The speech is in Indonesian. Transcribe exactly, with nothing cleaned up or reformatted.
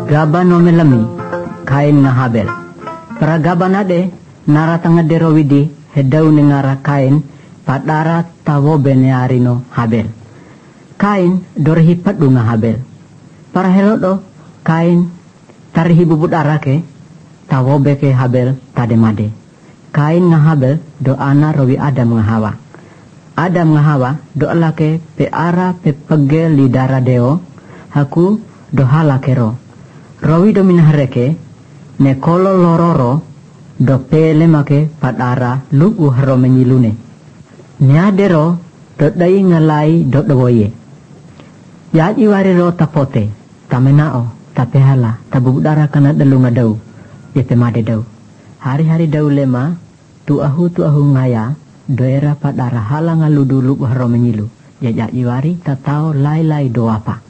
Gaba no melami Kain nga Habel. Para gaba na de narata nga derawidi hedaw ni ngara Kain padara tawo beneari no Habel. Kain dorhi padu nga Habel. Para helodo Kain tarihi bubut arake tawo beke Habel tademade. Kain nga Habel do ana rawi Adam nga Hawa. Adam nga Hawa do alake pe ara pe pegel lidara deo haku do halake ro. Rawi do minahareke ne kolo lororo do pele make padara lugu haro menyilune. Ne adero do dai ngalai do doye. Ya iwari ro tapote tamenao tapehala tabudara kana dalu ngadau yete made dau. Hari-hari dau lema tu ahu tu ahu ngaya doera padara halang aludu lugu haro menyilu. Ya iwari tatao lai lai do apa.